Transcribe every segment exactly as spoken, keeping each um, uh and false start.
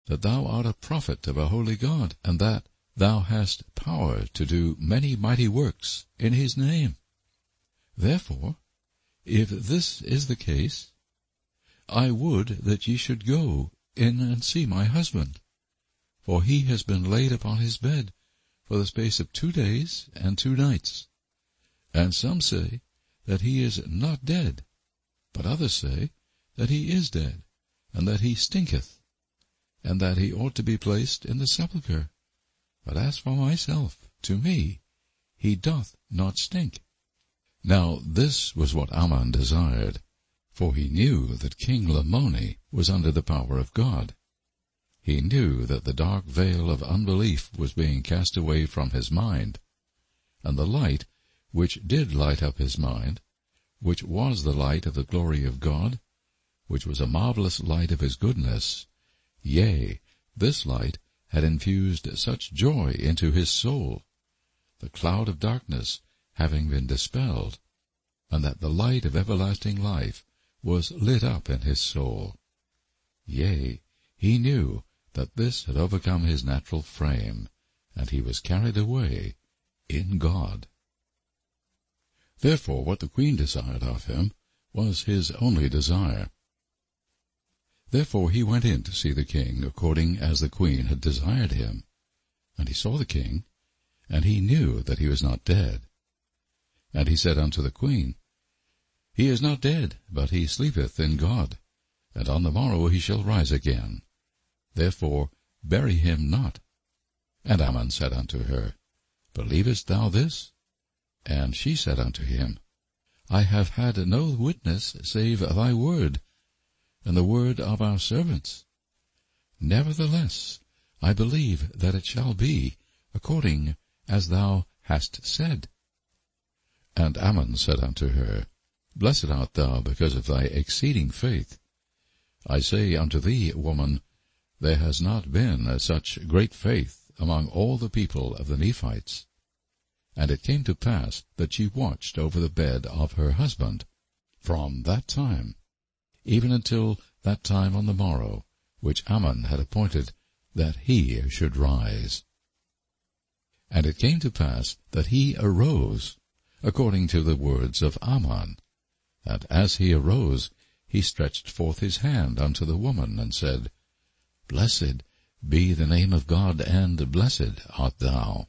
that thou art a prophet of a holy God, and that thou hast power to do many mighty works in his name. Therefore, if this is the case, I would that ye should go in and see my husband, for he has been laid upon his bed for the space of two days and two nights. And some say that he is not dead, but others say that he is dead, and that he stinketh, and that he ought to be placed in the sepulchre. But as for myself, to me he doth not stink. Now this was what Aman desired, for he knew that King Lamoni was under the power of God. He knew that the dark veil of unbelief was being cast away from his mind, and the light which did light up his mind, which was the light of the glory of God, which was a marvelous light of his goodness, yea, this light had infused such joy into his soul, the cloud of darkness having been dispelled, and that the light of everlasting life was lit up in his soul. Yea, he knew that this had overcome his natural frame, and he was carried away in God. Therefore what the queen desired of him was his only desire. Therefore he went in to see the king, according as the queen had desired him. And he saw the king, and he knew that he was not dead. And he said unto the queen, He is not dead, but he sleepeth in God, and on the morrow he shall rise again. Therefore bury him not. And Aman said unto her, Believest thou this? And she said unto him, I have had no witness save thy word, and the word of our servants. Nevertheless, I believe that it shall be according as thou hast said. And Aman said unto her, Blessed art thou because of thy exceeding faith. I say unto thee, woman, there has not been such great faith among all the people of the Nephites. And it came to pass that she watched over the bed of her husband from that time, even until that time on the morrow, which Aman had appointed that he should rise. And it came to pass that he arose, according to the words of Aman, and as he arose, he stretched forth his hand unto the woman, and said, Blessed be the name of God, and blessed art thou.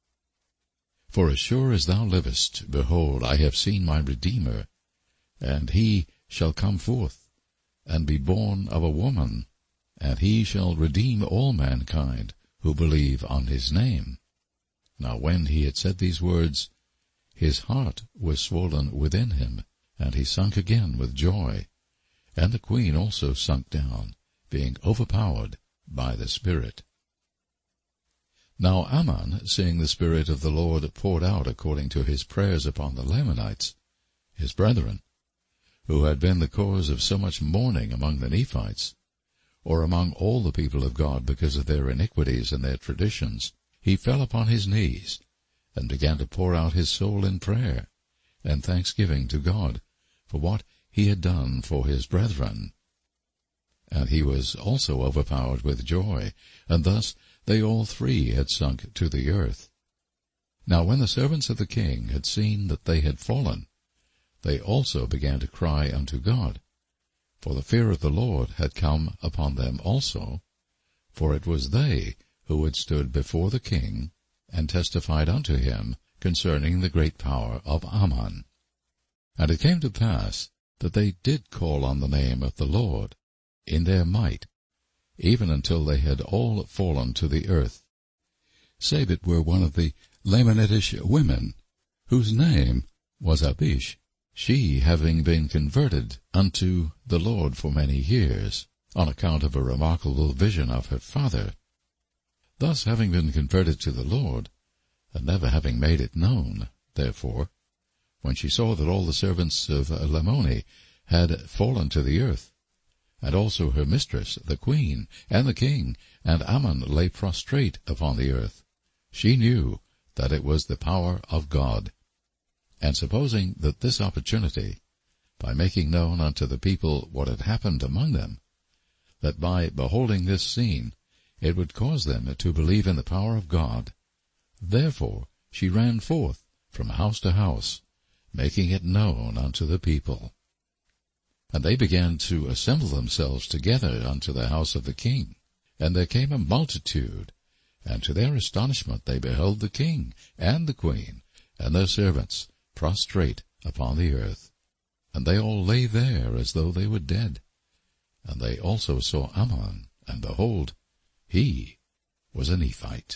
For as sure as thou livest, behold, I have seen my Redeemer, and he shall come forth, and be born of a woman, and he shall redeem all mankind who believe on his name. Now when he had said these words, his heart was swollen within him, and he sunk again with joy. And the queen also sunk down, being overpowered by the Spirit. Now Aman, seeing the Spirit of the Lord poured out according to his prayers upon the Lamanites, his brethren, who had been the cause of so much mourning among the Nephites, or among all the people of God because of their iniquities and their traditions, he fell upon his knees, and began to pour out his soul in prayer and thanksgiving to God for what he had done for his brethren. And he was also overpowered with joy, and thus they all three had sunk to the earth. Now when the servants of the king had seen that they had fallen, they also began to cry unto God, for the fear of the Lord had come upon them also, for it was they who had stood before the king and testified unto him concerning the great power of Aman. And it came to pass that they did call on the name of the Lord in their might, even until they had all fallen to the earth, save it were one of the Lamanitish women, whose name was Abish, she having been converted unto the Lord for many years, on account of a remarkable vision of her father. Thus having been converted to the Lord, and never having made it known, therefore, when she saw that all the servants of Lamoni had fallen to the earth, and also her mistress, the queen, and the king, and Aman lay prostrate upon the earth, she knew that it was the power of God. And supposing that this opportunity, by making known unto the people what had happened among them, that by beholding this scene it would cause them to believe in the power of God. Therefore she ran forth from house to house, making it known unto the people. And they began to assemble themselves together unto the house of the king. And there came a multitude, and to their astonishment they beheld the king and the queen and their servants prostrate upon the earth. And they all lay there as though they were dead. And they also saw Ammon, and behold, he was a Nephite.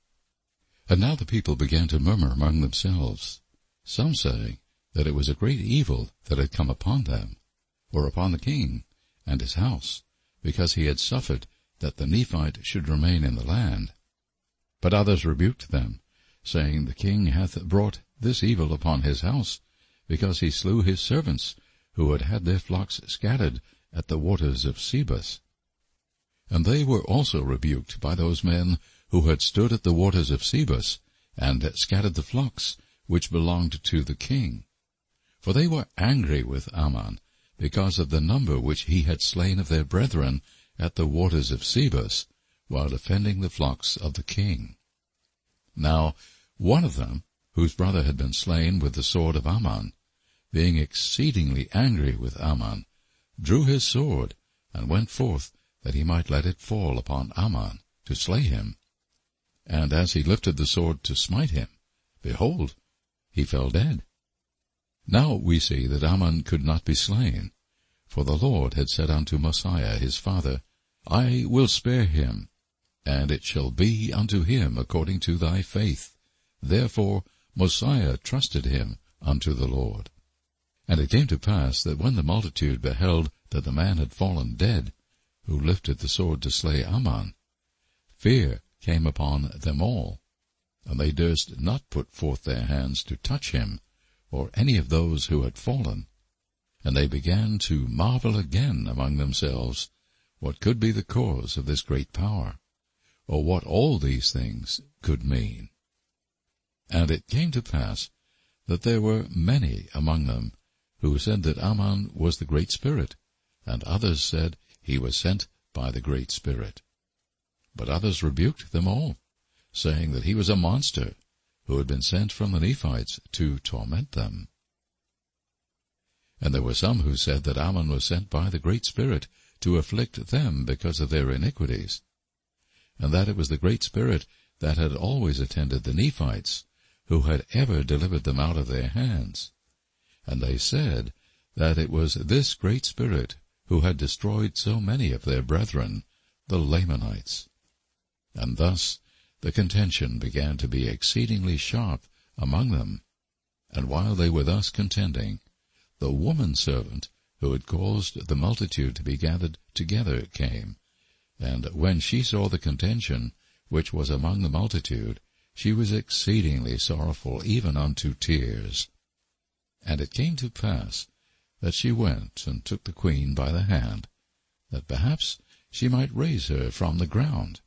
And now the people began to murmur among themselves, some saying that it was a great evil that had come upon them, or upon the king and his house, because he had suffered that the Nephite should remain in the land. But others rebuked them, saying, The king hath brought this evil upon his house, because he slew his servants, who had had their flocks scattered at the waters of Sebus. And they were also rebuked by those men who had stood at the waters of Sebus, and scattered the flocks which belonged to the king. For they were angry with Ammon, because of the number which he had slain of their brethren at the waters of Sebus, while defending the flocks of the king. Now one of them, whose brother had been slain with the sword of Ammon, being exceedingly angry with Ammon, drew his sword, and went forth that he might let it fall upon Ammon, to slay him. And as he lifted the sword to smite him, behold, he fell dead. Now we see that Ammon could not be slain, for the Lord had said unto Mosiah his father, I will spare him, and it shall be unto him according to thy faith. Therefore Mosiah trusted him unto the Lord. And it came to pass that when the multitude beheld that the man had fallen dead, who lifted the sword to slay Ammon, fear came upon them all, and they durst not put forth their hands to touch him, or any of those who had fallen. And they began to marvel again among themselves what could be the cause of this great power, or what all these things could mean. And it came to pass that there were many among them who said that Ammon was the Great Spirit, and others said he was sent by the Great Spirit. But others rebuked them all, saying that he was a monster, who had been sent from the Nephites to torment them. And there were some who said that Ammon was sent by the Great Spirit to afflict them because of their iniquities, and that it was the Great Spirit that had always attended the Nephites, who had ever delivered them out of their hands. And they said that it was this Great Spirit who had destroyed so many of their brethren, the Lamanites. And thus the contention began to be exceedingly sharp among them. And while they were thus contending, the woman servant who had caused the multitude to be gathered together came, and when she saw the contention which was among the multitude, she was exceedingly sorrowful, even unto tears. And it came to pass that she went and took the queen by the hand, that perhaps she might raise her from the ground.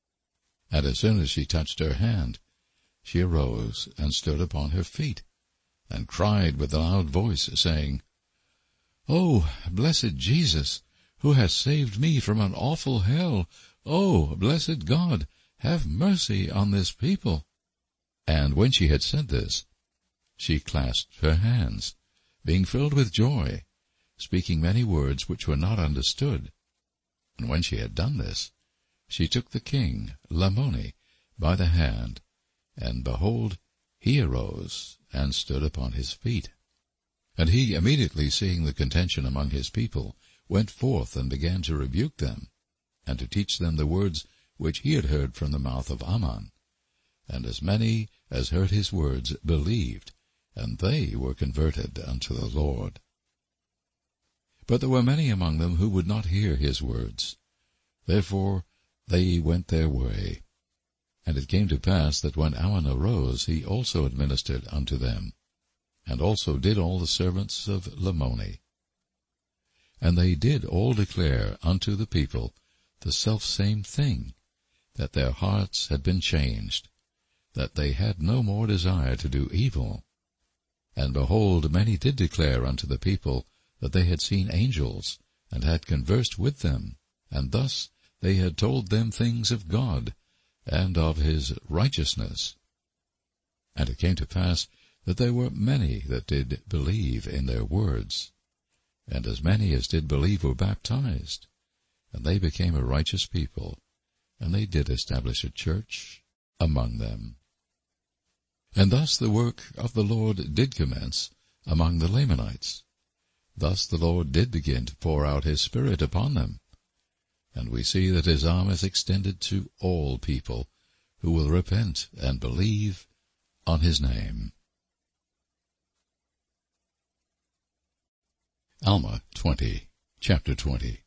And as soon as she touched her hand, she arose and stood upon her feet, and cried with a loud voice, saying, O blessed Jesus, who hast saved me from an awful hell, O blessed God, have mercy on this people. And when she had said this, she clasped her hands, being filled with joy, speaking many words which were not understood. And when she had done this, she took the king, Lamoni, by the hand, and behold, he arose and stood upon his feet. And he, immediately seeing the contention among his people, went forth and began to rebuke them, and to teach them the words which he had heard from the mouth of Ammon. And as many as heard his words believed, and they were converted unto the Lord. But there were many among them who would not hear his words. Therefore they went their way. And it came to pass that when Ammon arose, he also administered unto them, and also did all the servants of Lamoni. And they did all declare unto the people the selfsame thing, that their hearts had been changed, that they had no more desire to do evil. And behold, many did declare unto the people that they had seen angels, and had conversed with them, and thus they had told them things of God, and of his righteousness. And it came to pass that there were many that did believe in their words, and as many as did believe were baptized, and they became a righteous people, and they did establish a church among them. And thus the work of the Lord did commence among the Lamanites. Thus the Lord did begin to pour out his Spirit upon them. And we see that his arm is extended to all people who will repent and believe on his name. Alma twenty, chapter twenty.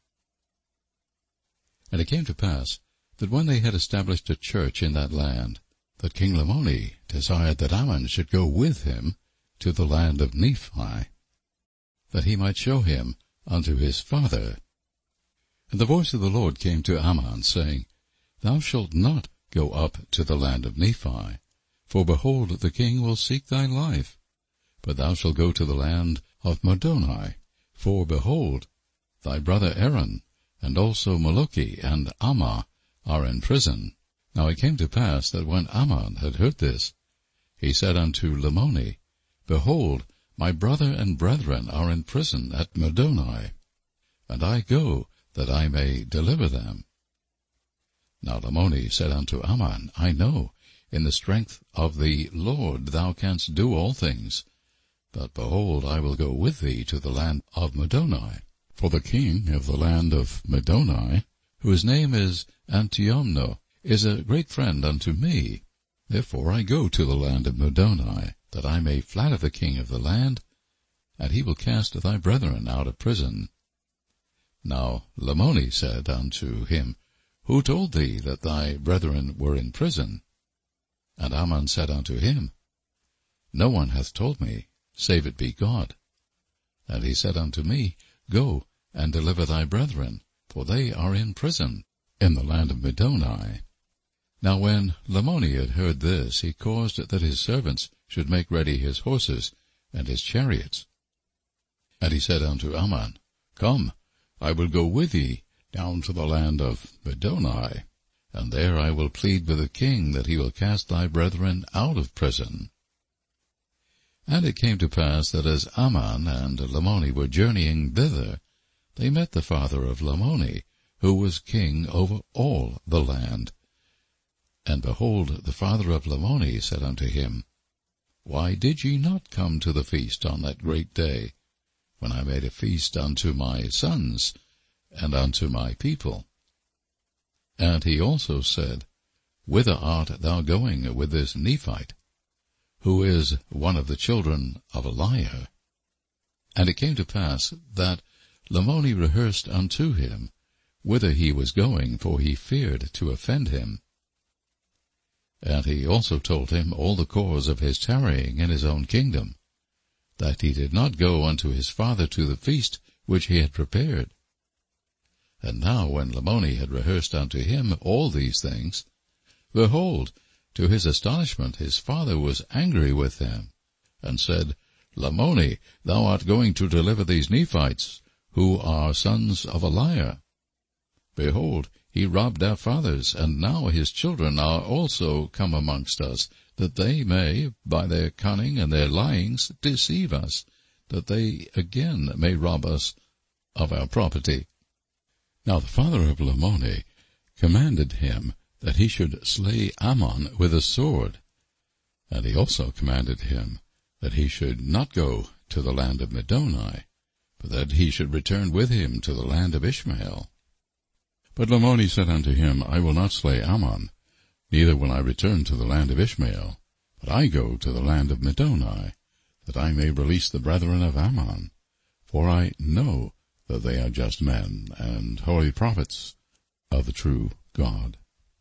And it came to pass that when they had established a church in that land, that King Lamoni desired that Ammon should go with him to the land of Nephi, that he might show him unto his father. And the voice of the Lord came to Ammon, saying, Thou shalt not go up to the land of Nephi, for behold, the king will seek thy life. But thou shalt go to the land of Madoni, for behold, thy brother Aaron, and also Molochi and Ammah, are in prison. Now it came to pass that when Ammon had heard this, he said unto Lamoni, Behold, my brother and brethren are in prison at Madoni, and I go that I may deliver them. Now Lamoni said unto Ammon, I know, in the strength of the Lord thou canst do all things. But behold, I will go with thee to the land of Madoni. For the king of the land of Madoni, whose name is Antiomno, is a great friend unto me. Therefore I go to the land of Madoni, that I may flatter the king of the land, and he will cast thy brethren out of prison. Now Lamoni said unto him, Who told thee that thy brethren were in prison? And Ammon said unto him, No one hath told me, save it be God. And he said unto me, Go and deliver thy brethren, for they are in prison in the land of Madoni. Now when Lamoni had heard this, he caused that his servants should make ready his horses and his chariots. And he said unto Ammon, Come, I will go with thee down to the land of Madoni, and there I will plead with the king that he will cast thy brethren out of prison. And it came to pass that as Ammon and Lamoni were journeying thither, they met the father of Lamoni, who was king over all the land. And behold, the father of Lamoni said unto him, Why did ye not come to the feast on that great day, when I made a feast unto my sons and unto my people? And he also said, Whither art thou going with this Nephite, who is one of the children of Eliah? And it came to pass that Lamoni rehearsed unto him whither he was going, for he feared to offend him. And he also told him all the cause of his tarrying in his own kingdom, that he did not go unto his father to the feast which he had prepared. And now when Lamoni had rehearsed unto him all these things, behold, to his astonishment his father was angry with him, and said, Lamoni, thou art going to deliver these Nephites, who are sons of Eliah. Behold, he robbed our fathers, and now his children are also come amongst us, that they may, by their cunning and their lyings, deceive us, that they again may rob us of our property. Now the father of Lamoni commanded him that he should slay Ammon with a sword, and he also commanded him that he should not go to the land of Madoni, but that he should return with him to the land of Ishmael. But Lamoni said unto him, I will not slay Ammon, neither will I return to the land of Ishmael, but I go to the land of Madoni, that I may release the brethren of Ammon, for I know that they are just men, and holy prophets of the true God.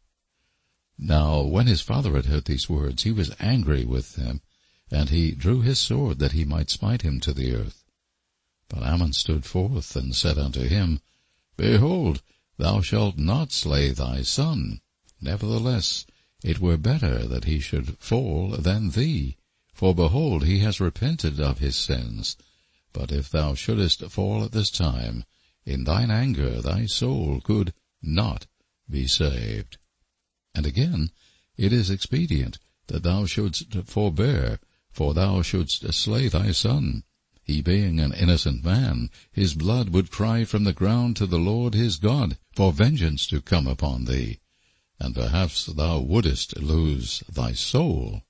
Now when his father had heard these words, he was angry with him, and he drew his sword that he might smite him to the earth. But Ammon stood forth and said unto him, Behold, thou shalt not slay thy son. Nevertheless, it were better that he should fall than thee, for behold, he has repented of his sins. But if thou shouldest fall at this time, in thine anger thy soul could not be saved. And again, it is expedient that thou shouldst forbear, for thou shouldst slay thy son. He being an innocent man, his blood would cry from the ground to the Lord his God, for vengeance to come upon thee, and perhaps thou wouldest lose thy soul.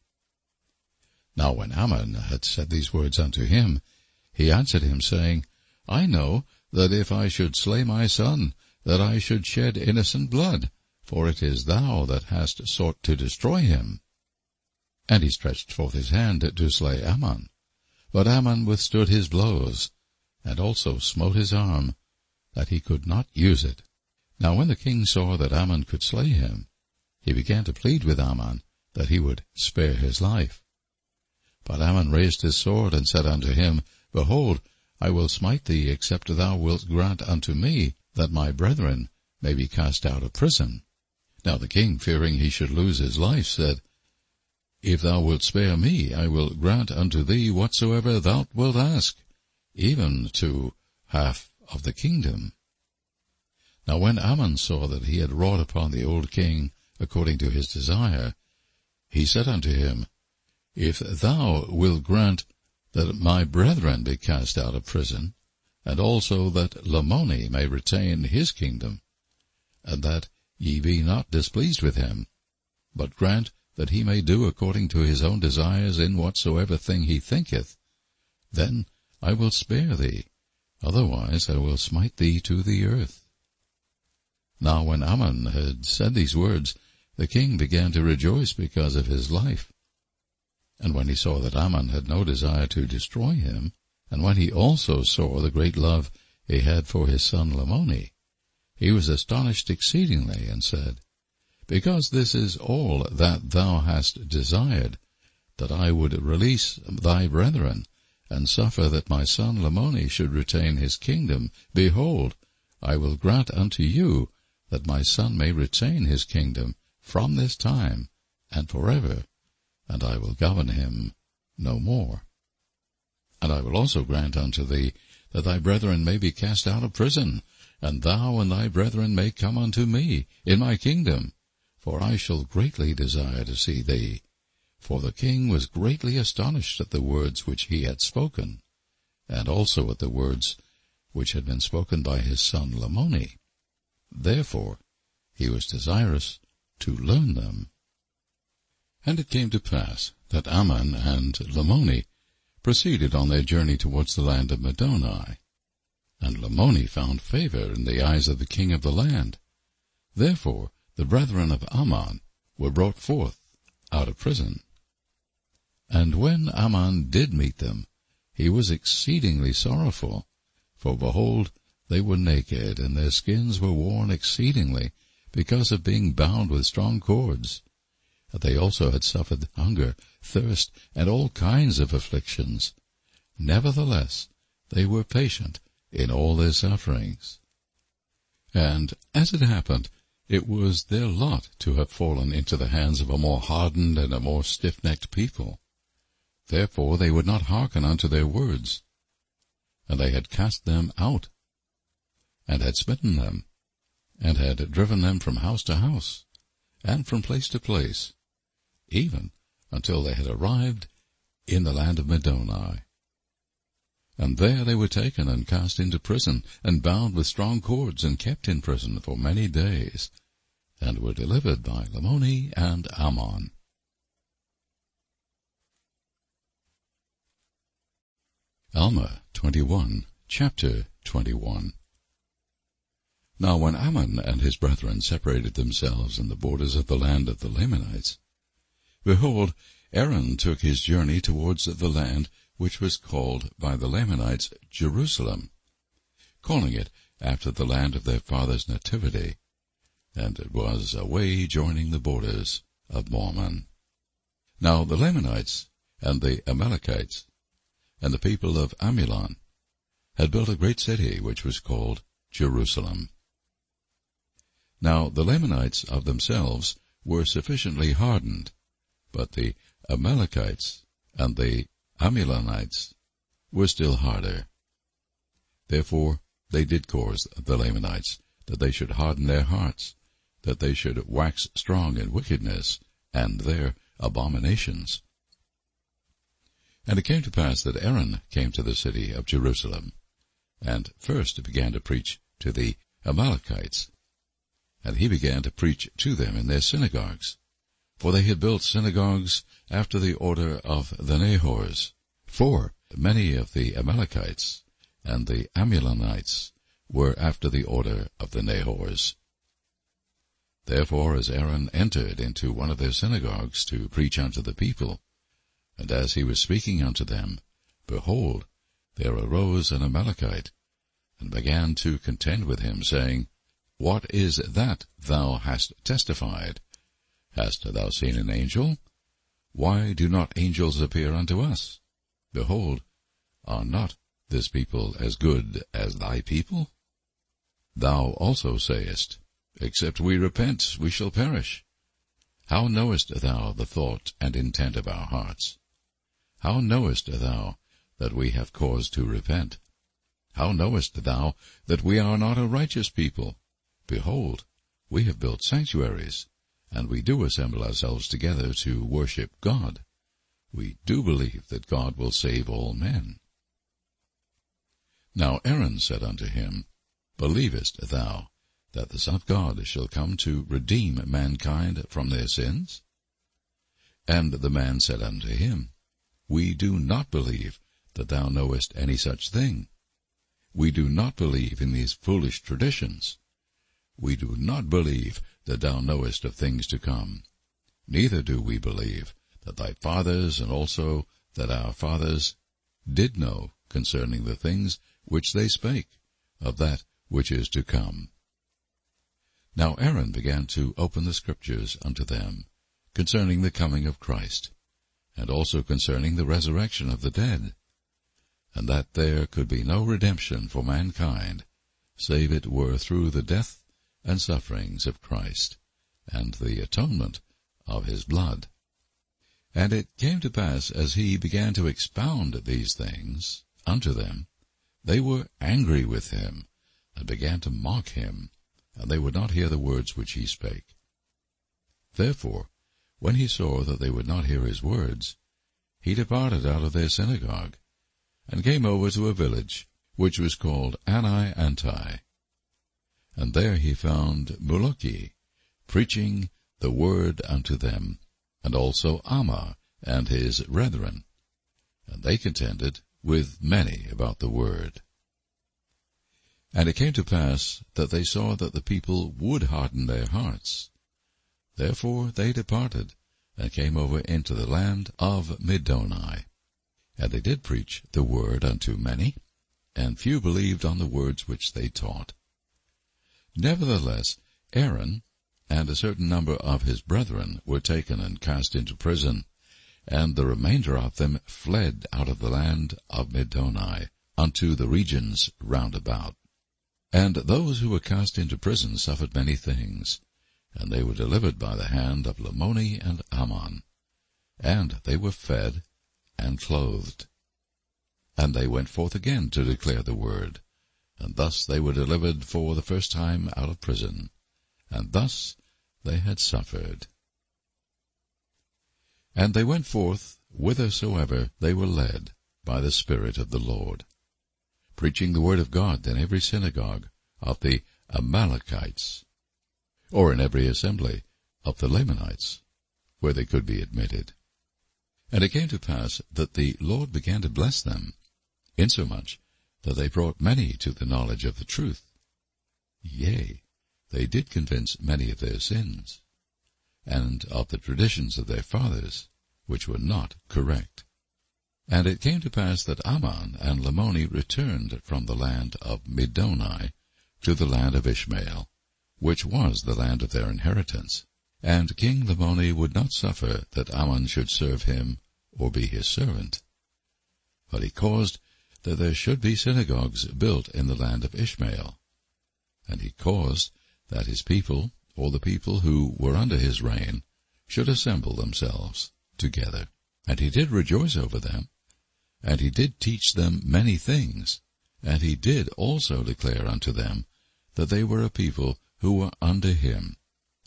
Now when Amon had said these words unto him, he answered him, saying, I know that if I should slay my son, that I should shed innocent blood, for it is thou that hast sought to destroy him. And he stretched forth his hand to slay Amon. But Amon withstood his blows, and also smote his arm, that he could not use it. Now when the king saw that Amon could slay him, he began to plead with Amon, that he would spare his life. But Amon raised his sword, and said unto him, Behold, I will smite thee, except thou wilt grant unto me, that my brethren may be cast out of prison. Now the king, fearing he should lose his life, said, If thou wilt spare me, I will grant unto thee whatsoever thou wilt ask, even to half of the kingdom. Now when Amon saw that he had wrought upon the old king according to his desire, he said unto him, If thou wilt grant that my brethren be cast out of prison, and also that Lamoni may retain his kingdom, and that ye be not displeased with him, but grant that he may do according to his own desires in whatsoever thing he thinketh, then I will spare thee, otherwise I will smite thee to the earth. Now when Amon had said these words, the king began to rejoice because of his life. And when he saw that Amon had no desire to destroy him, and when he also saw the great love he had for his son Lamoni, he was astonished exceedingly, and said, Because this is all that thou hast desired, that I would release thy brethren, and suffer that my son Lamoni should retain his kingdom, behold, I will grant unto you that my son may retain his kingdom from this time and forever, and I will govern him no more. And I will also grant unto thee that thy brethren may be cast out of prison, and thou and thy brethren may come unto me in my kingdom, for I shall greatly desire to see thee. For the king was greatly astonished at the words which he had spoken, and also at the words which had been spoken by his son Lamoni. Therefore he was desirous to learn them. And it came to pass that Amon and Lamoni proceeded on their journey towards the land of Middoni. And Lamoni found favor in the eyes of the king of the land. Therefore the brethren of Amon were brought forth out of prison. And when Amon did meet them, he was exceedingly sorrowful, for behold, they were naked, and their skins were worn exceedingly, because of being bound with strong cords. And they also had suffered hunger, thirst, and all kinds of afflictions. Nevertheless, they were patient in all their sufferings. And as it happened, it was their lot to have fallen into the hands of a more hardened and a more stiff-necked people. Therefore they would not hearken unto their words. And they had cast them out, and had smitten them, and had driven them from house to house, and from place to place, even until they had arrived in the land of Middoni. And there they were taken and cast into prison, and bound with strong cords, and kept in prison for many days, and were delivered by Lamoni and Amon. Alma twenty-one, chapter twenty-one. Now when Amon and his brethren separated themselves in the borders of the land of the Lamanites, behold, Aaron took his journey towards the land which was called by the Lamanites Jerusalem, calling it after the land of their father's nativity, and it was a way joining the borders of Mormon. Now the Lamanites and the Amalekites and the people of Amulon had built a great city which was called Jerusalem. Now the Lamanites of themselves were sufficiently hardened, but the Amalekites and the Amulonites were still harder. Therefore they did cause the Lamanites that they should harden their hearts, that they should wax strong in wickedness, and their abominations. And it came to pass that Aaron came to the city of Jerusalem, and first began to preach to the Amalekites. And he began to preach to them in their synagogues, for they had built synagogues after the order of the Nahors. For many of the Amalekites and the Amulonites were after the order of the Nahors. Therefore as Aaron entered into one of their synagogues to preach unto the people, and as he was speaking unto them, behold, there arose an Amalekite, and began to contend with him, saying, What is that thou hast testified? Hast thou seen an angel? Why do not angels appear unto us? Behold, are not this people as good as thy people? Thou also sayest, Except we repent, we shall perish. How knowest thou the thought and intent of our hearts? How knowest thou that we have cause to repent? How knowest thou that we are not a righteous people? Behold, we have built sanctuaries, and we do assemble ourselves together to worship God. We do believe that God will save all men. Now Aaron said unto him, Believest thou that the Son of God shall come to redeem mankind from their sins? And the man said unto him, We do not believe that thou knowest any such thing. We do not believe in these foolish traditions. We do not believe that thou knowest of things to come. Neither do we believe that thy fathers and also that our fathers did know concerning the things which they spake, of that which is to come. Now Aaron began to open the Scriptures unto them concerning the coming of Christ, and also concerning the resurrection of the dead, and that there could be no redemption for mankind, save it were through the death and sufferings of Christ, and the atonement of his blood. And it came to pass, as he began to expound these things unto them, they were angry with him, and began to mock him, and they would not hear the words which he spake. Therefore, when he saw that they would not hear his words, he departed out of their synagogue, and came over to a village which was called Ani-Anti. And there he found Muluki, preaching the word unto them, and also Amma and his brethren, and they contended with many about the word. And it came to pass that they saw that the people would harden their hearts. Therefore they departed, and came over into the land of Middoni. And they did preach the word unto many, and few believed on the words which they taught. Nevertheless Aaron and a certain number of his brethren were taken and cast into prison, and the remainder of them fled out of the land of Middoni unto the regions round about. And those who were cast into prison suffered many things, and they were delivered by the hand of Lamoni and Ammon, and they were fed and clothed. And they went forth again to declare the word, and thus they were delivered for the first time out of prison, and thus they had suffered. And they went forth whithersoever they were led by the Spirit of the Lord, preaching the word of God in every synagogue of the Amalekites, or in every assembly of the Lamanites, where they could be admitted. And it came to pass that the Lord began to bless them, insomuch that they brought many to the knowledge of the truth. Yea, they did convince many of their sins, and of the traditions of their fathers, which were not correct. And it came to pass that Ammon and Lamoni returned from the land of Middoni to the land of Ishmael, which was the land of their inheritance. And King Lamoni would not suffer that Ammon should serve him or be his servant. But he caused that there should be synagogues built in the land of Ishmael. And he caused that his people, or the people who were under his reign, should assemble themselves together. And he did rejoice over them, and he did teach them many things, and he did also declare unto them that they were a people who were under him,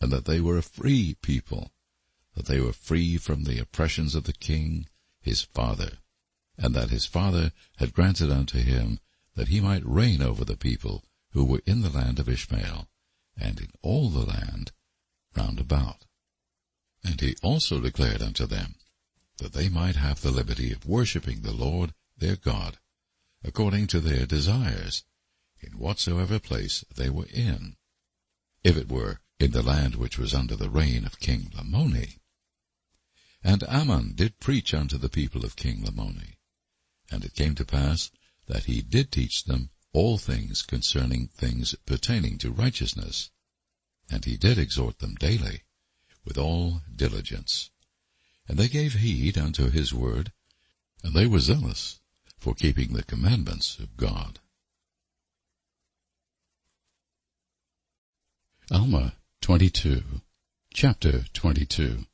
and that they were a free people, that they were free from the oppressions of the king, his father, and that his father had granted unto him that he might reign over the people who were in the land of Ishmael, and in all the land round about. And he also declared unto them that they might have the liberty of worshipping the Lord their God, according to their desires, in whatsoever place they were in, if it were in the land which was under the reign of King Lamoni. And Ammon did preach unto the people of King Lamoni, and it came to pass that he did teach them all things concerning things pertaining to righteousness, and he did exhort them daily with all diligence. And they gave heed unto his word, and they were zealous for keeping the commandments of God. Alma twenty-two, chapter twenty-two.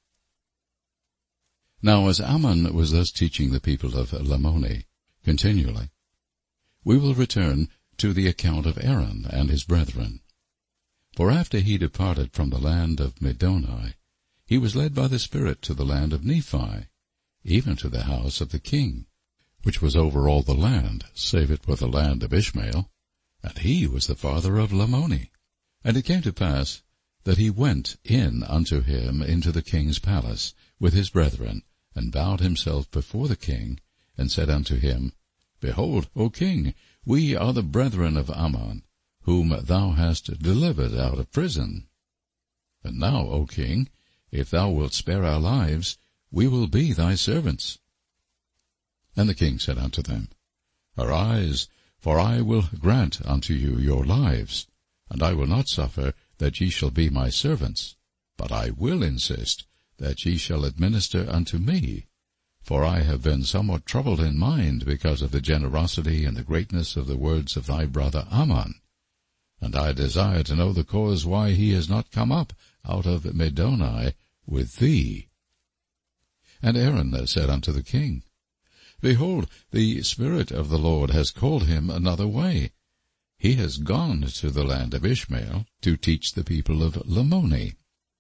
Now as Ammon was thus teaching the people of Lamoni continually, we will return to the account of Aaron and his brethren. For after he departed from the land of Middoni, he was led by the Spirit to the land of Nephi, even to the house of the king, which was over all the land, save it were the land of Ishmael, and he was the father of Lamoni. And it came to pass that he went in unto him into the king's palace with his brethren, and bowed himself before the king, and said unto him, Behold, O king, we are the brethren of Ammon, whom thou hast delivered out of prison. And now, O king, if thou wilt spare our lives, we will be thy servants. And the king said unto them, Arise, for I will grant unto you your lives, and I will not suffer that ye shall be my servants, but I will insist that ye shall administer unto me, for I have been somewhat troubled in mind because of the generosity and the greatness of the words of thy brother Ammon, and I desire to know the cause why he has not come up out of Middoni with thee. And Aaron said unto the king, Behold, the Spirit of the Lord has called him another way. He has gone to the land of Ishmael to teach the people of Lamoni.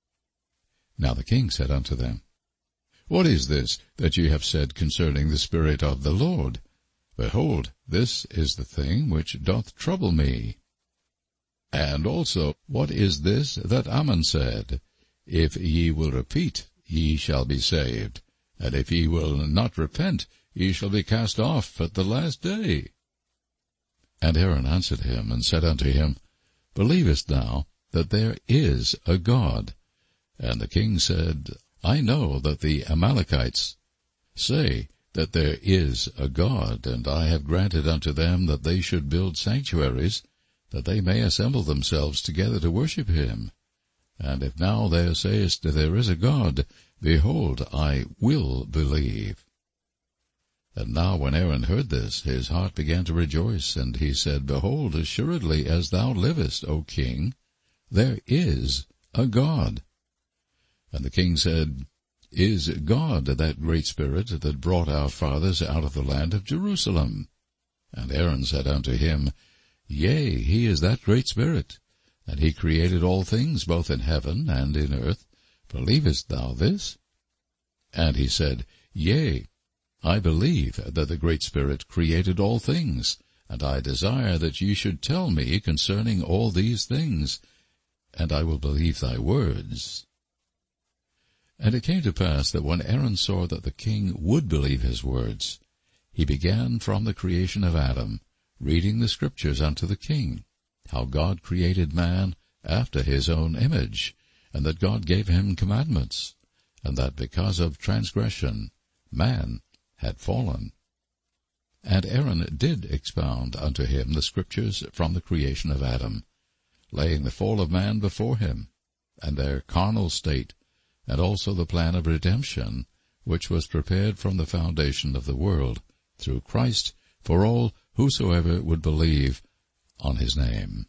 Now the king said unto them, What is this that ye have said concerning the Spirit of the Lord? Behold, this is the thing which doth trouble me. And also, what is this that Ammon said? If ye will repeat, ye shall be saved, and if ye will not repent, ye shall be cast off at the last day. And Aaron answered him, and said unto him, Believest thou that there is a God? And the king said, I know that the Amalekites say that there is a God, and I have granted unto them that they should build sanctuaries, that they may assemble themselves together to worship him. And if now thou sayest that there is a God, behold, I will believe. And now when Aaron heard this, his heart began to rejoice, and he said, Behold, assuredly as thou livest, O king, there is a God. And the king said, Is God that great Spirit that brought our fathers out of the land of Jerusalem? And Aaron said unto him, Yea, he is that great Spirit, and he created all things both in heaven and in earth. Believest thou this? And he said, Yea, I believe that the great Spirit created all things, and I desire that ye should tell me concerning all these things, and I will believe thy words. And it came to pass that when Aaron saw that the king would believe his words, he began from the creation of Adam, reading the scriptures unto the king, how God created man after his own image, and that God gave him commandments, and that because of transgression man had fallen. And Aaron did expound unto him the scriptures from the creation of Adam, laying the fall of man before him, and their carnal state, and also the plan of redemption, which was prepared from the foundation of the world, through Christ, for all whosoever would believe on his name.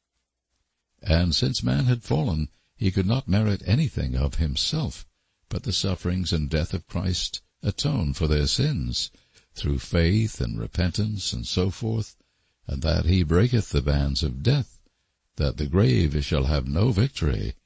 And since man had fallen, he could not merit anything of himself, but the sufferings and death of Christ atone for their sins, through faith and repentance and so forth, and that he breaketh the bands of death, that the grave shall have no victory,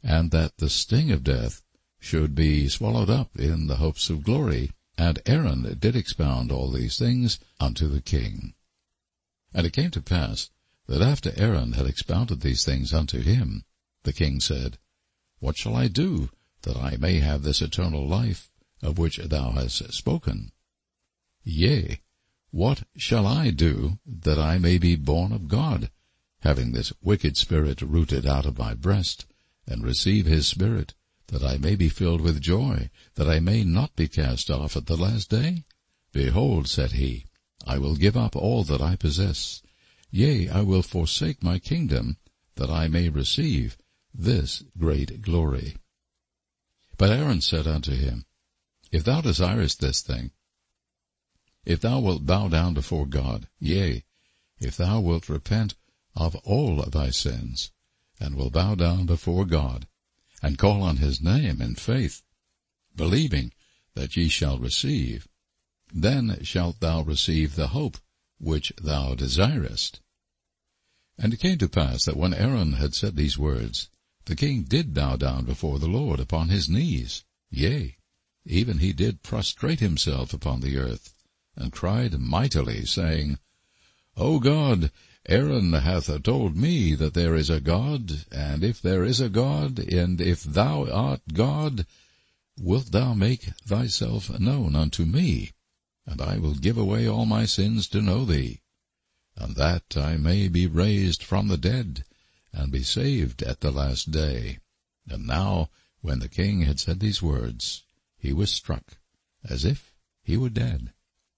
and that the sting of death should be swallowed up in the hopes of glory. And Aaron did expound all these things unto the king. And it came to pass that after Aaron had expounded these things unto him, the king said, What shall I do, that I may have this eternal life, of which thou hast spoken? Yea, what shall I do, that I may be born of God, having this wicked spirit rooted out of my breast, and receive his Spirit, that I may be filled with joy, that I may not be cast off at the last day? Behold, said he, I will give up all that I possess. Yea, I will forsake my kingdom, that I may receive this great glory. But Aaron said unto him, If thou desirest this thing, if thou wilt bow down before God, yea, if thou wilt repent of all thy sins, and will bow down before God, and call on his name in faith, believing that ye shall receive, then shalt thou receive the hope which thou desirest. And it came to pass that when Aaron had said these words, the king did bow down before the Lord upon his knees, yea, even he did prostrate himself upon the earth, and cried mightily, saying, O God, Aaron hath told me that there is a God, and if there is a God, and if thou art God, wilt thou make thyself known unto me, and I will give away all my sins to know thee, and that I may be raised from the dead, and be saved at the last day. And now, when the king had said these words, he was struck, as if he were dead.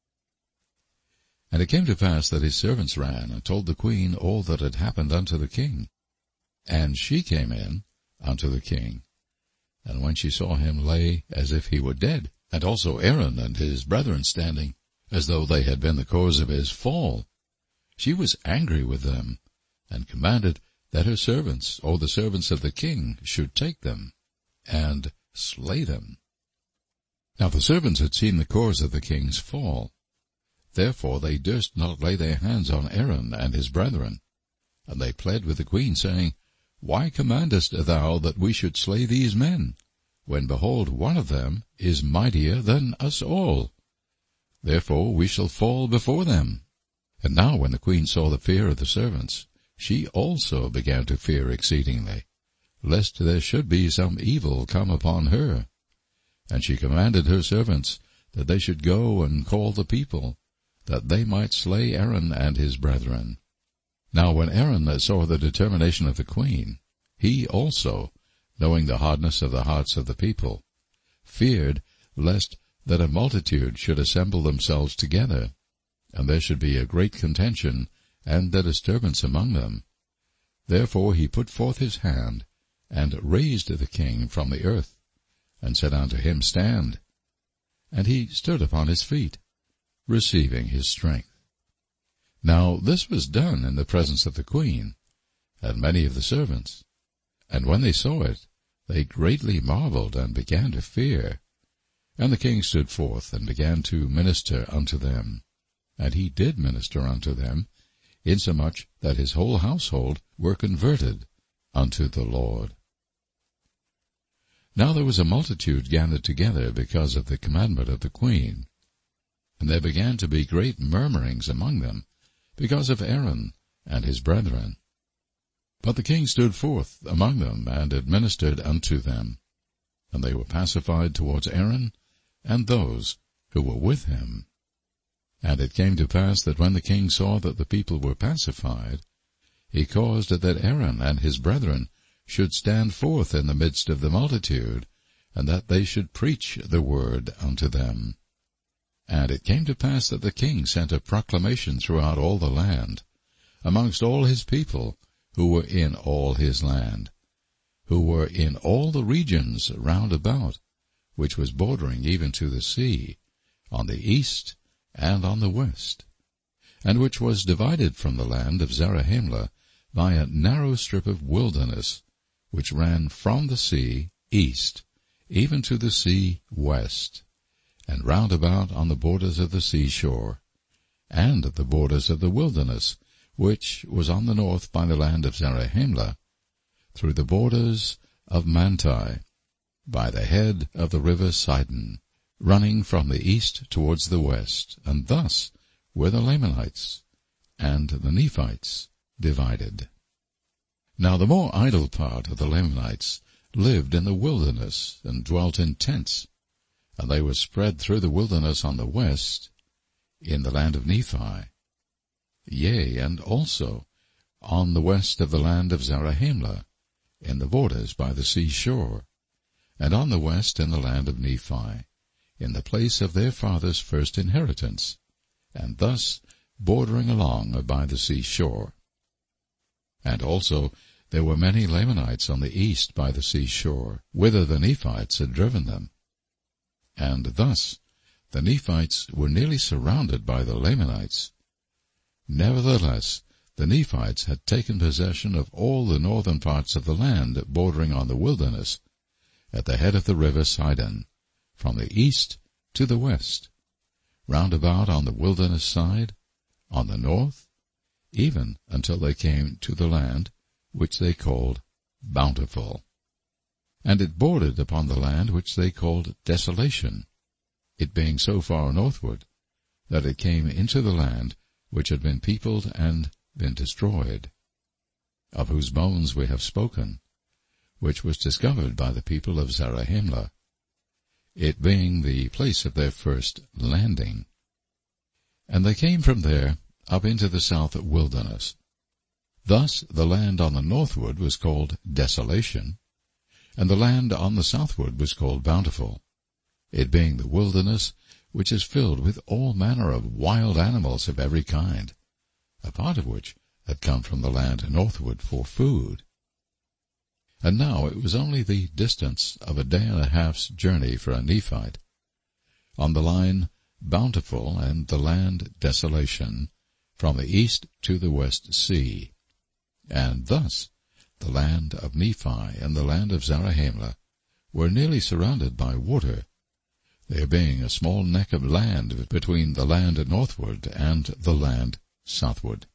And it came to pass that his servants ran and told the queen all that had happened unto the king. And she came in unto the king. And when she saw him lay as if he were dead, and also Aaron and his brethren standing, as though they had been the cause of his fall, she was angry with them, and commanded that her servants, or the servants of the king, should take them, and slay them. Now the servants had seen the cause of the king's fall. Therefore they durst not lay their hands on Aaron and his brethren. And they pled with the queen, saying, Why commandest thou that we should slay these men, when behold one of them is mightier than us all? Therefore we shall fall before them. And now when the queen saw the fear of the servants, she also began to fear exceedingly, lest there should be some evil come upon her. And she commanded her servants that they should go and call the people, that they might slay Aaron and his brethren. Now when Aaron saw the determination of the queen, he also, knowing the hardness of the hearts of the people, feared lest that a multitude should assemble themselves together, and there should be a great contention and a disturbance among them. Therefore he put forth his hand, and raised the king from the earth, and said unto him, Stand. And he stood upon his feet, receiving his strength. Now this was done in the presence of the queen, and many of the servants. And when they saw it, they greatly marveled, and began to fear. And the king stood forth, and began to minister unto them. And he did minister unto them, insomuch that his whole household were converted unto the Lord. Now there was a multitude gathered together because of the commandment of the queen. And there began to be great murmurings among them, because of Aaron and his brethren. But the king stood forth among them, and administered unto them. And they were pacified towards Aaron, and those who were with him. And it came to pass that when the king saw that the people were pacified, he caused that Aaron and his brethren should stand forth in the midst of the multitude, and that they should preach the word unto them. And it came to pass that the king sent a proclamation throughout all the land, amongst all his people, who were in all his land, who were in all the regions round about, which was bordering even to the sea, on the east and on the west, and which was divided from the land of Zarahemla by a narrow strip of wilderness, which ran from the sea east, even to the sea west, and round about on the borders of the seashore, and at the borders of the wilderness, which was on the north by the land of Zarahemla, through the borders of Manti, by the head of the river Sidon, running from the east towards the west, and thus were the Lamanites and the Nephites divided. Now the more idle part of the Lamanites lived in the wilderness, and dwelt in tents, and they were spread through the wilderness on the west, in the land of Nephi, yea, and also on the west of the land of Zarahemla, in the borders by the sea shore, and on the west in the land of Nephi, in the place of their fathers' first inheritance, and thus bordering along by the sea shore. And also there were many Lamanites on the east by the sea shore, whither the Nephites had driven them. And thus the Nephites were nearly surrounded by the Lamanites. Nevertheless, the Nephites had taken possession of all the northern parts of the land bordering on the wilderness, at the head of the river Sidon, from the east to the west, round about on the wilderness side, on the north, even until they came to the land which they called Bountiful. And it bordered upon the land which they called Desolation, it being so far northward that it came into the land which had been peopled and been destroyed, of whose bones we have spoken, which was discovered by the people of Zarahemla, it being the place of their first landing. And they came from there up into the south wilderness. Thus the land on the northward was called Desolation, and the land on the southward was called Bountiful, it being the wilderness which is filled with all manner of wild animals of every kind, a part of which had come from the land northward for food. And now it was only the distance of a day and a half's journey for a Nephite, on the line Bountiful and the land Desolation, from the east to the west sea. And thus the land of Nephi and the land of Zarahemla were nearly surrounded by water, there being a small neck of land between the land northward and the land southward.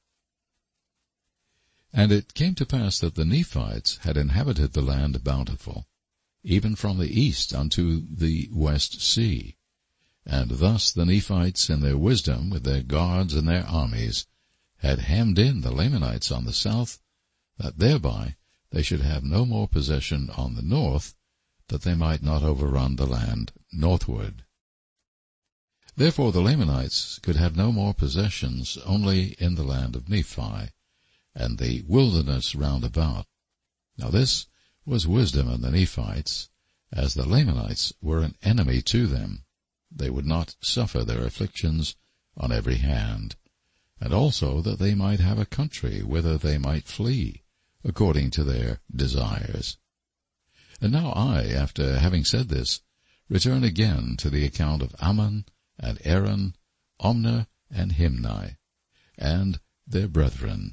And it came to pass that the Nephites had inhabited the land Bountiful, even from the east unto the west sea. And thus the Nephites in their wisdom, with their guards and their armies, had hemmed in the Lamanites on the south, that thereby they should have no more possession on the north, that they might not overrun the land northward. Therefore the Lamanites could have no more possessions only in the land of Nephi, and the wilderness round about. Now this was wisdom in the Nephites, as the Lamanites were an enemy to them. They would not suffer their afflictions on every hand, and also that they might have a country whither they might flee, according to their desires. And now I, after having said this, return again to the account of Ammon and Aaron, Omner and Himni, and their brethren.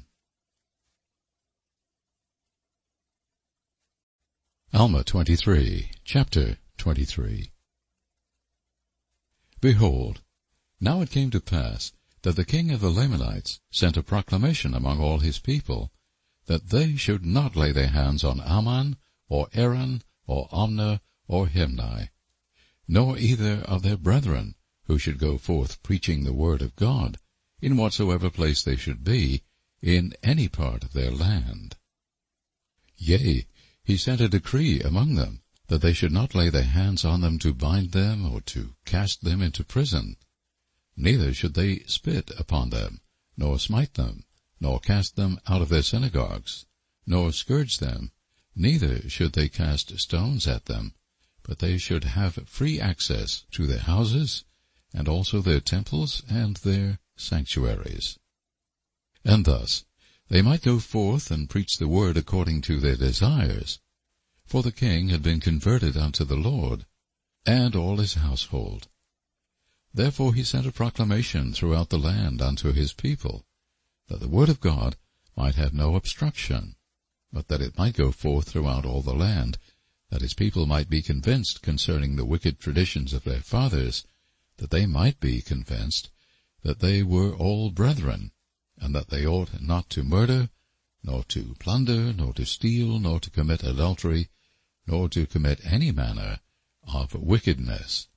Alma twenty-three, chapter twenty-three. Behold, now it came to pass that the king of the Lamanites sent a proclamation among all his people, that they should not lay their hands on Ammon, or Aaron, or Omner, or Himni, nor either of their brethren, who should go forth preaching the word of God, in whatsoever place they should be, in any part of their land. Yea, he sent a decree among them, that they should not lay their hands on them to bind them, or to cast them into prison. Neither should they spit upon them, nor smite them, nor cast them out of their synagogues, nor scourge them, neither should they cast stones at them, but they should have free access to their houses, and also their temples and their sanctuaries. And thus they might go forth and preach the word according to their desires, for the king had been converted unto the Lord, and all his household. Therefore he sent a proclamation throughout the land unto his people, that the word of God might have no obstruction, but that it might go forth throughout all the land, that his people might be convinced concerning the wicked traditions of their fathers, that they might be convinced that they were all brethren, and that they ought not to murder, nor to plunder, nor to steal, nor to commit adultery, nor to commit any manner of wickedness.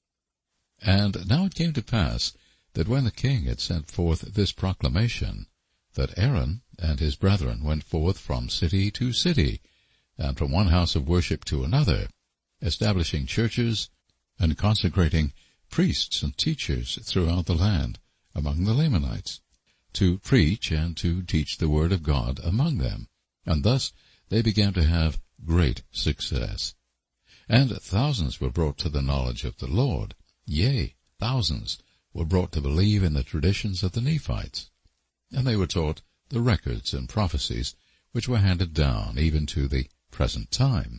And now it came to pass that when the king had sent forth this proclamation, that Aaron and his brethren went forth from city to city, and from one house of worship to another, establishing churches and consecrating priests and teachers throughout the land among the Lamanites, to preach and to teach the word of God among them. And thus they began to have great success. And thousands were brought to the knowledge of the Lord, yea, thousands were brought to believe in the traditions of the Nephites. And they were taught the records and prophecies which were handed down even to the present time.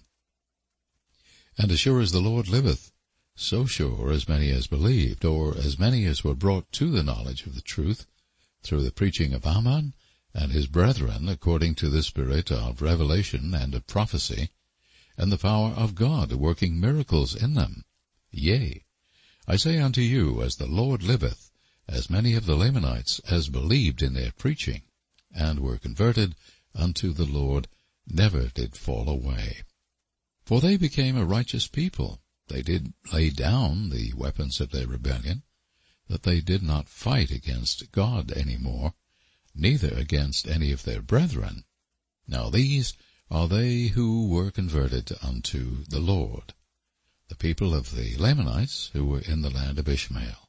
And as sure as the Lord liveth, so sure as many as believed, or as many as were brought to the knowledge of the truth, through the preaching of Ammon and his brethren, according to the spirit of revelation and of prophecy, and the power of God working miracles in them. Yea, I say unto you, as the Lord liveth, as many of the Lamanites as believed in their preaching, and were converted unto the Lord, never did fall away. For they became a righteous people. They did lay down the weapons of their rebellion, that they did not fight against God any more, neither against any of their brethren. Now these are they who were converted unto the Lord, the people of the Lamanites who were in the land of Ishmael,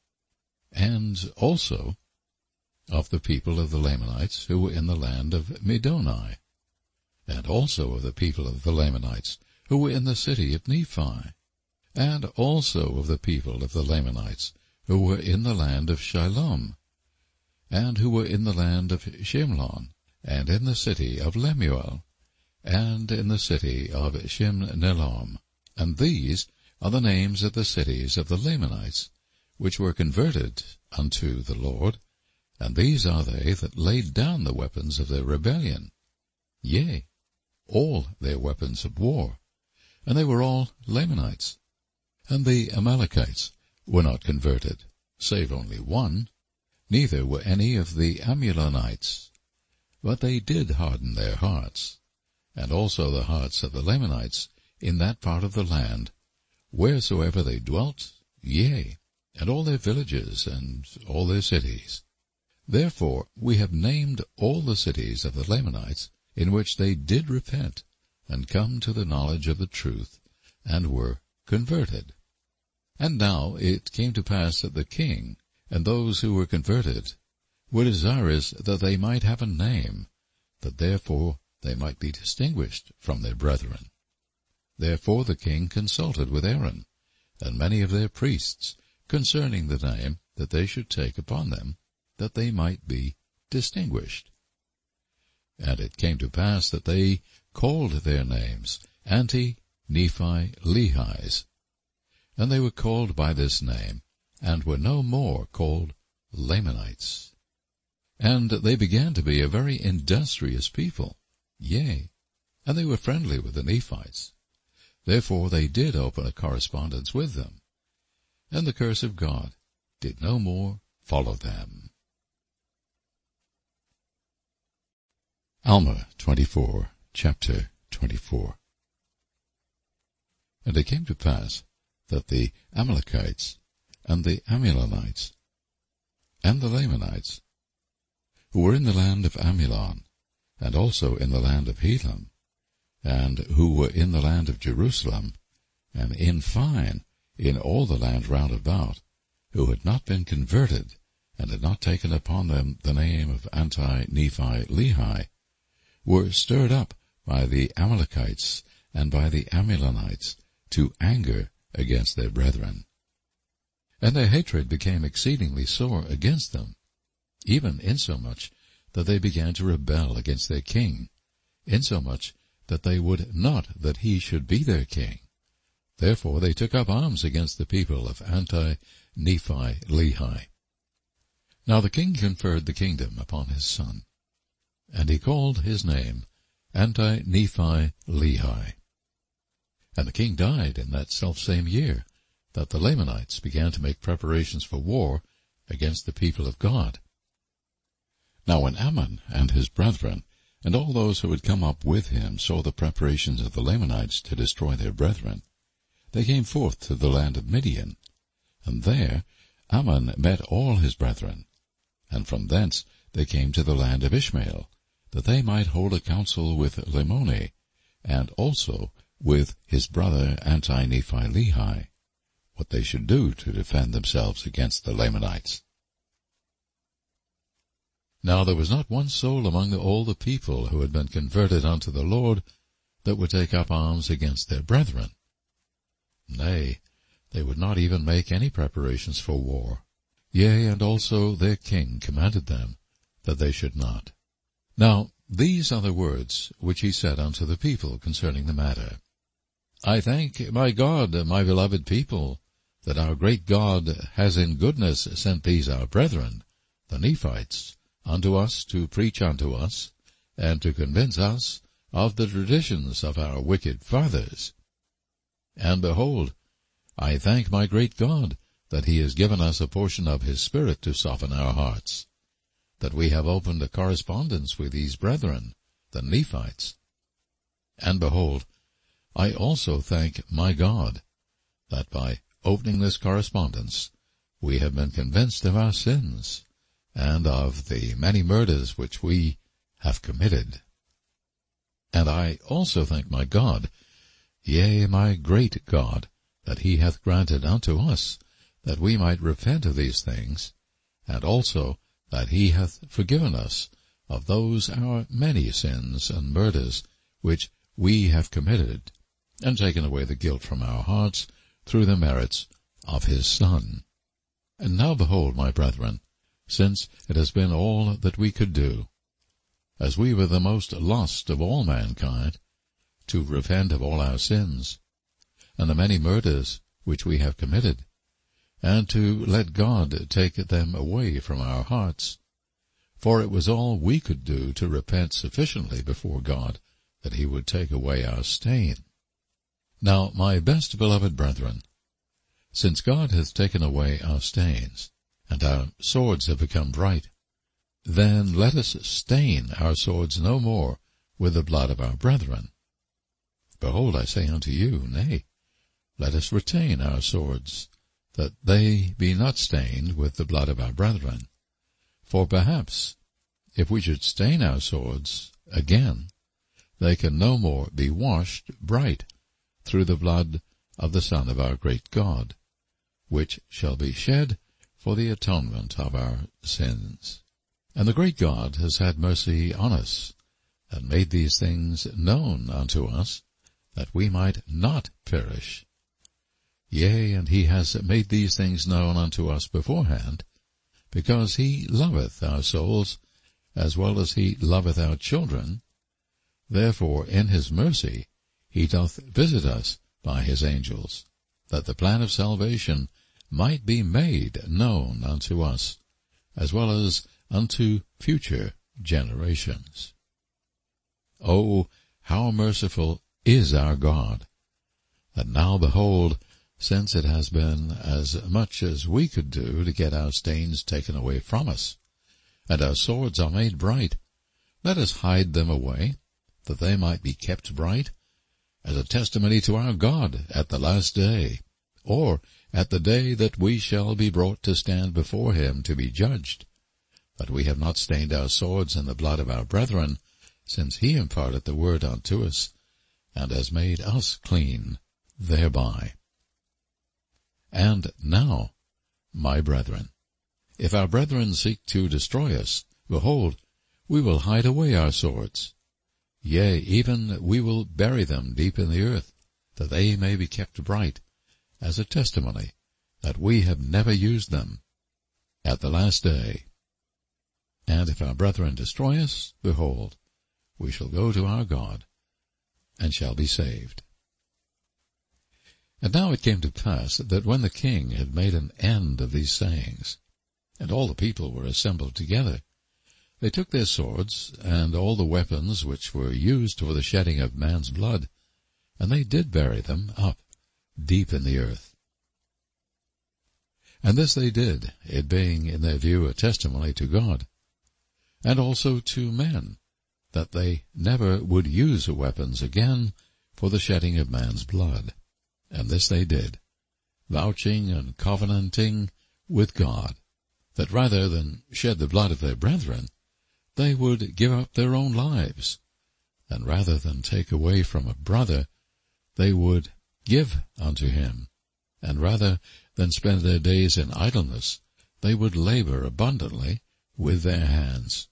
and also of the people of the Lamanites who were in the land of Midoni, and also of the people of the Lamanites who were in the city of Nephi, and also of the people of the Lamanites who were in the land of Shilom, and who were in the land of Shimlon, and in the city of Lemuel, and in the city of Shimnelom. And these are the names of the cities of the Lamanites, which were converted unto the Lord, and these are they that laid down the weapons of their rebellion, yea, all their weapons of war, and they were all Lamanites. And the Amalekites were not converted, save only one, neither were any of the Amulonites, but they did harden their hearts, and also the hearts of the Lamanites in that part of the land, wheresoever they dwelt, yea, and all their villages and all their cities. Therefore we have named all the cities of the Lamanites, in which they did repent, and come to the knowledge of the truth, and were converted. And now it came to pass that the king and those who were converted were desirous that they might have a name, that therefore they might be distinguished from their brethren. Therefore the king consulted with Aaron and many of their priests concerning the name that they should take upon them, that they might be distinguished. And it came to pass that they called their names Anti-Nephi-Lehis, and they were called by this name, and were no more called Lamanites. And they began to be a very industrious people, yea, and they were friendly with the Nephites. Therefore they did open a correspondence with them, and the curse of God did no more follow them. Alma twenty-four, chapter twenty-four. And it came to pass that the Amalekites and the Amulonites and the Lamanites, who were in the land of Amulon, and also in the land of Helam, and who were in the land of Jerusalem, and in fine in all the land round about, who had not been converted, and had not taken upon them the name of Anti-Nephi-Lehi, were stirred up by the Amalekites and by the Amulonites to anger against their brethren. And their hatred became exceedingly sore against them, even insomuch that they began to rebel against their king, insomuch that they would not that he should be their king. Therefore they took up arms against the people of Anti-Nephi-Lehi. Now the king conferred the kingdom upon his son, and he called his name Anti-Nephi-Lehi. And the king died in that selfsame year that the Lamanites began to make preparations for war against the people of God. Now when Ammon and his brethren And all those who had come up with him saw the preparations of the Lamanites to destroy their brethren. They came forth to the land of Midian, and there Ammon met all his brethren. And from thence they came to the land of Ishmael, that they might hold a council with Limoni, and also with his brother Anti-Nephi-Lehi, what they should do to defend themselves against the Lamanites. Now there was not one soul among all the people who had been converted unto the Lord that would take up arms against their brethren. Nay, they would not even make any preparations for war. Yea, and also their king commanded them that they should not. Now these are the words which he said unto the people concerning the matter. I thank my God, my beloved people, that our great God has in goodness sent these our brethren, the Nephites, unto us to preach unto us, and to convince us of the traditions of our wicked fathers. And behold, I thank my great God that he has given us a portion of his Spirit to soften our hearts, that we have opened a correspondence with these brethren, the Nephites. And behold, I also thank my God that by opening this correspondence we have been convinced of our sins, and of the many murders which we have committed. And I also thank my God, yea, my great God, that he hath granted unto us that we might repent of these things, and also that he hath forgiven us of those our many sins and murders which we have committed, and taken away the guilt from our hearts through the merits of his Son. And now behold, my brethren, since it has been all that we could do, as we were the most lost of all mankind, to repent of all our sins, and the many murders which we have committed, and to let God take them away from our hearts. For it was all we could do to repent sufficiently before God, that he would take away our stain. Now, my best beloved brethren, since God hath taken away our stains, and our swords have become bright, then let us stain our swords no more with the blood of our brethren. Behold, I say unto you, nay, let us retain our swords, that they be not stained with the blood of our brethren. For perhaps, if we should stain our swords again, they can no more be washed bright through the blood of the Son of our great God, which shall be shed for the atonement of our sins. And the great God has had mercy on us, and made these things known unto us, that we might not perish. Yea, and he has made these things known unto us beforehand, because he loveth our souls, as well as he loveth our children. Therefore in his mercy he doth visit us by his angels, that the plan of salvation might be made known unto us, as well as unto future generations. O, how merciful is our God, that now behold, since it has been as much as we could do to get our stains taken away from us, and our swords are made bright, let us hide them away, that they might be kept bright, as a testimony to our God at the last day, or at the day that we shall be brought to stand before him to be judged, that we have not stained our swords in the blood of our brethren, since he imparted the word unto us, and has made us clean thereby. And now, my brethren, if our brethren seek to destroy us, behold, we will hide away our swords. Yea, even we will bury them deep in the earth, that they may be kept bright, as a testimony that we have never used them at the last day. And if our brethren destroy us, behold, we shall go to our God, and shall be saved. And now it came to pass that when the king had made an end of these sayings, and all the people were assembled together, they took their swords, and all the weapons which were used for the shedding of man's blood, and they did bury them up deep in the earth. And this they did, it being in their view a testimony to God, and also to men, that they never would use weapons again for the shedding of man's blood. And this they did, vouching and covenanting with God, that rather than shed the blood of their brethren, they would give up their own lives, and rather than take away from a brother, they would give unto him, and rather than spend their days in idleness, they would labor abundantly with their hands.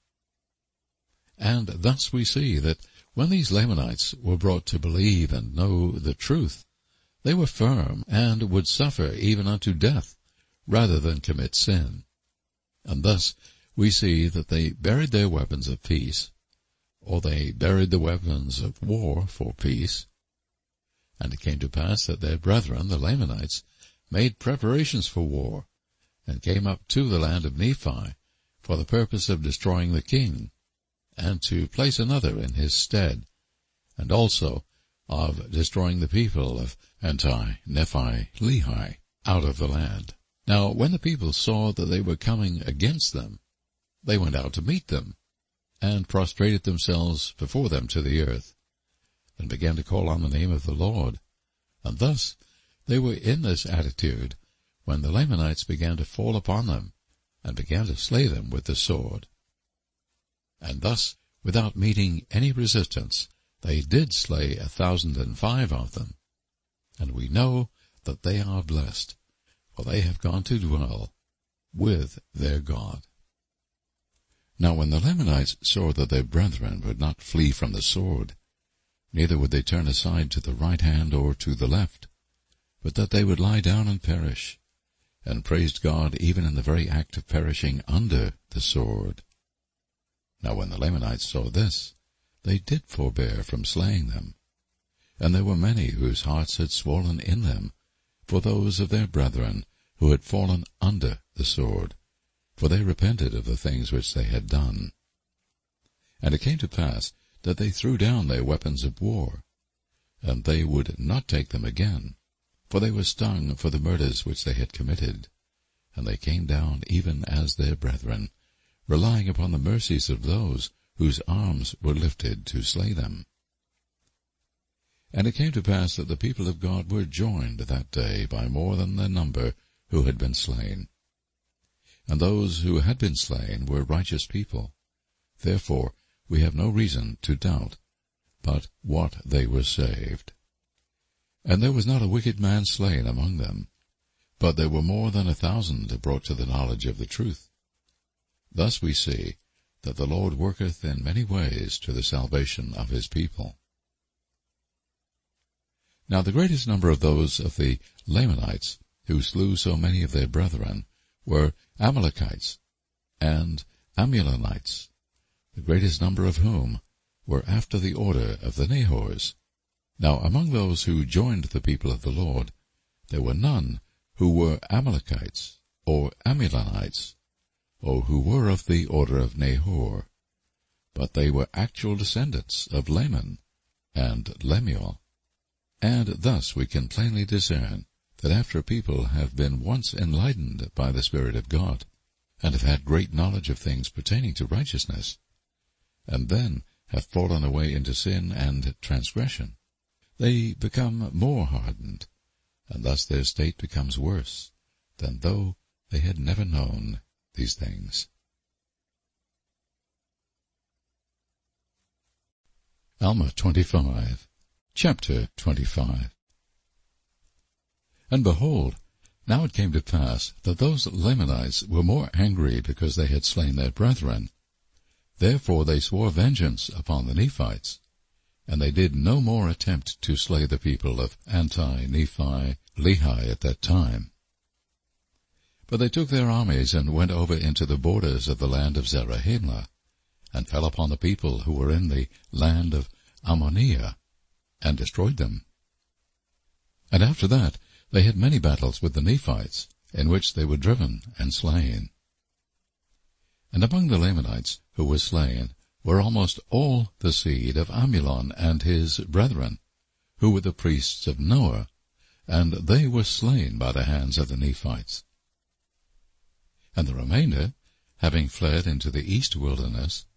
And thus we see that when these Lamanites were brought to believe and know the truth, they were firm and would suffer even unto death rather than commit sin. And thus we see that they buried their weapons of peace, or they buried the weapons of war for peace. And it came to pass that their brethren, the Lamanites, made preparations for war, and came up to the land of Nephi for the purpose of destroying the king, and to place another in his stead, and also of destroying the people of Anti, Nephi, Lehi out of the land. Now when the people saw that they were coming against them, they went out to meet them, and prostrated themselves before them to the earth, and began to call on the name of the Lord. And thus they were in this attitude when the Lamanites began to fall upon them, and began to slay them with the sword. And thus, without meeting any resistance, they did slay a thousand and five of them. And we know that they are blessed, for they have gone to dwell with their God. Now when the Lamanites saw that their brethren would not flee from the sword, neither would they turn aside to the right hand or to the left, but that they would lie down and perish, and praised God even in the very act of perishing under the sword. Now when the Lamanites saw this, they did forbear from slaying them. And there were many whose hearts had swollen in them for those of their brethren who had fallen under the sword, for they repented of the things which they had done. And it came to pass that they threw down their weapons of war, and they would not take them again, for they were stung for the murders which they had committed. And they came down even as their brethren, relying upon the mercies of those whose arms were lifted to slay them. And it came to pass that the people of God were joined that day by more than the number who had been slain. And those who had been slain were righteous people. Therefore we have no reason to doubt but what they were saved. And there was not a wicked man slain among them, but there were more than a thousand brought to the knowledge of the truth. Thus we see that the Lord worketh in many ways to the salvation of his people. Now the greatest number of those of the Lamanites who slew so many of their brethren were Amalekites and Amulonites, the greatest number of whom were after the order of the Nahors. Now among those who joined the people of the Lord, there were none who were Amalekites or Amulonites, or who were of the order of Nahor, but they were actual descendants of Laman and Lemuel. And thus we can plainly discern that after people have been once enlightened by the Spirit of God, and have had great knowledge of things pertaining to righteousness, and then have fallen away into sin and transgression, they become more hardened, and thus their state becomes worse than though they had never known these things. Alma twenty-five, chapter twenty-five. And behold, now it came to pass that those Lamanites were more angry because they had slain their brethren. Therefore they swore vengeance upon the Nephites, and they did no more attempt to slay the people of Anti, Nephi, Lehi at that time. But they took their armies and went over into the borders of the land of Zarahemla, and fell upon the people who were in the land of Ammonia, and destroyed them. And after that they had many battles with the Nephites, in which they were driven and slain. And among the Lamanites who were slain were almost all the seed of Amulon and his brethren, who were the priests of Noah, and they were slain by the hands of the Nephites. And the remainder, having fled into the east wilderness,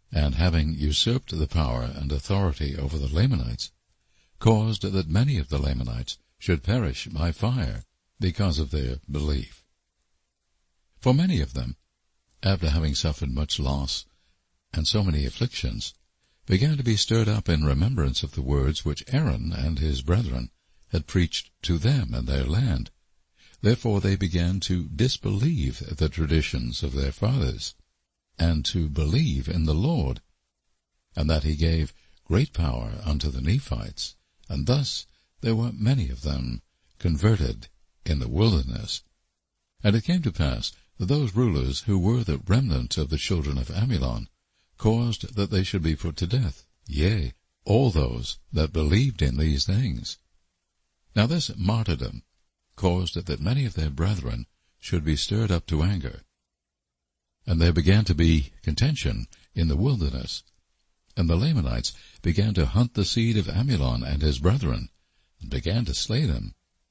and having usurped the power and authority over the Lamanites, caused that many of the Lamanites should perish by fire because of their belief. For many of them, after having suffered much loss and so many afflictions, began to be stirred up in remembrance of the words which Aaron and his brethren had preached to them in their land. Therefore they began to disbelieve the traditions of their fathers, and to believe in the Lord, and that he gave great power unto the Nephites, and thus there were many of them converted in the wilderness. And it came to pass that those rulers who were the remnant of the children of Amulon caused that they should be put to death, yea, all those that believed in these things. Now this martyrdom caused that many of their brethren should be stirred up to anger. And there began to be contention in the wilderness, and the Lamanites began to hunt the seed of Amulon and his brethren, and began to slay them.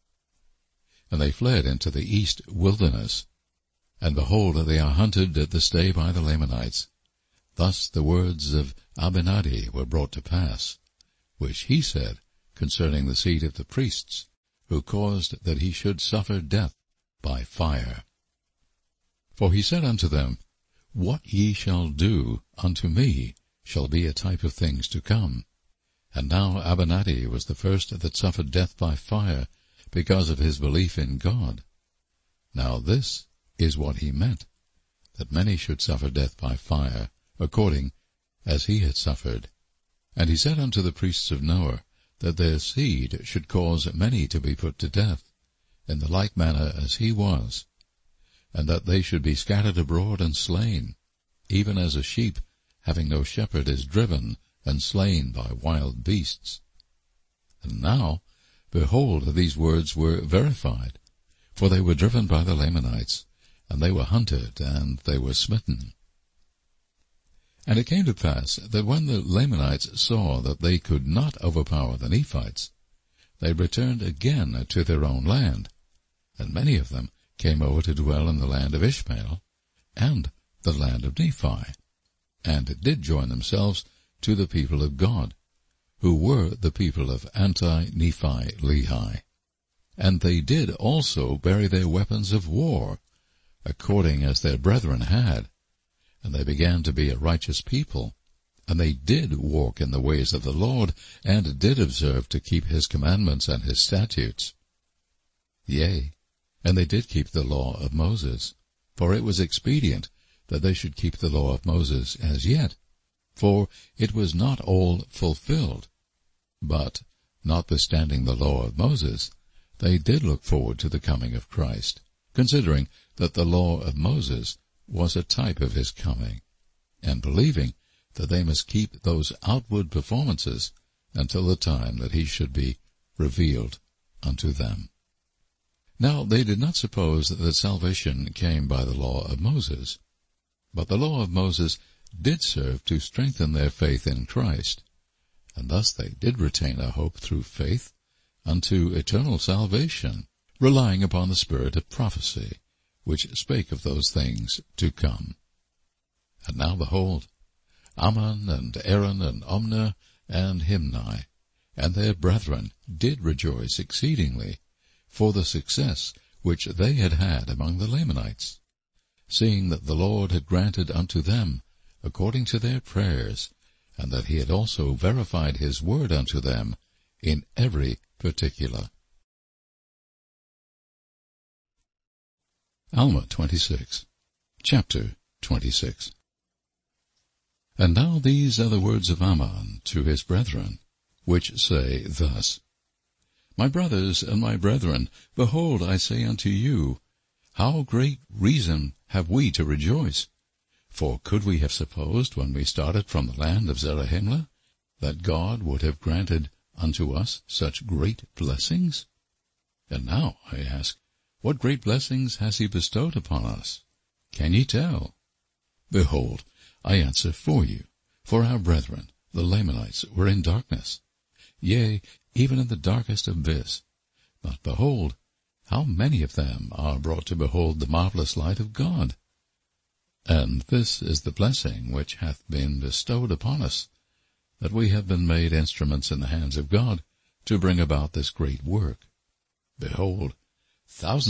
And they fled into the east wilderness, and behold, they are hunted at this day by the Lamanites. Thus the words of Abinadi were brought to pass, which he said concerning the seed of the priests, who caused that he should suffer death by fire. For he said unto them, What ye shall do unto me shall be a type of things to come. And now Abinadi was the first that suffered death by fire, because of his belief in God. Now this is what he meant, that many should suffer death by fire, according as he had suffered. And he said unto the priests of Noah, that their seed should cause many to be put to death, in the like manner as he was, and that they should be scattered abroad and slain, even as a sheep, having no shepherd, is driven and slain by wild beasts. And now, behold, these words were verified, for they were driven by the Lamanites, and they were hunted, and they were smitten. And it came to pass that when the Lamanites saw that they could not overpower the Nephites, they returned again to their own land, and many of them came over to dwell in the land of Ishmael and the land of Nephi, and did join themselves to the people of God, who were the people of Anti-Nephi-Lehi. And they did also bury their weapons of war, according as their brethren had, and they began to be a righteous people, and they did walk in the ways of the Lord, and did observe to keep his commandments and his statutes. Yea, and they did keep the law of Moses, for it was expedient that they should keep the law of Moses as yet, for it was not all fulfilled. But, notwithstanding the law of Moses, they did look forward to the coming of Christ, considering that the law of Moses was a type of his coming, and believing that they must keep those outward performances until the time that he should be revealed unto them. Now they did not suppose that salvation came by the law of Moses, but the law of Moses did serve to strengthen their faith in Christ, and thus they did retain a hope through faith unto eternal salvation, relying upon the spirit of prophecy, which spake of those things to come. And now behold, Ammon and Aaron and Omner and Himni and their brethren did rejoice exceedingly for the success which they had had among the Lamanites, seeing that the Lord had granted unto them according to their prayers, and that he had also verified his word unto them in every particular. Alma twenty-six, chapter twenty-six. And now these are the words of Ammon to his brethren, which say thus, My brothers and my brethren, behold, I say unto you, how great reason have we to rejoice? For could we have supposed, when we started from the land of Zarahemla, that God would have granted unto us such great blessings? And now, I ask, what great blessings has he bestowed upon us? Can ye tell? Behold, I answer for you, for our brethren, the Lamanites, were in darkness, yea, even in the darkest abyss. But behold, how many of them are brought to behold the marvelous light of God? And this is the blessing which hath been bestowed upon us, that we have been made instruments in the hands of God to bring about this great work. Behold, thousands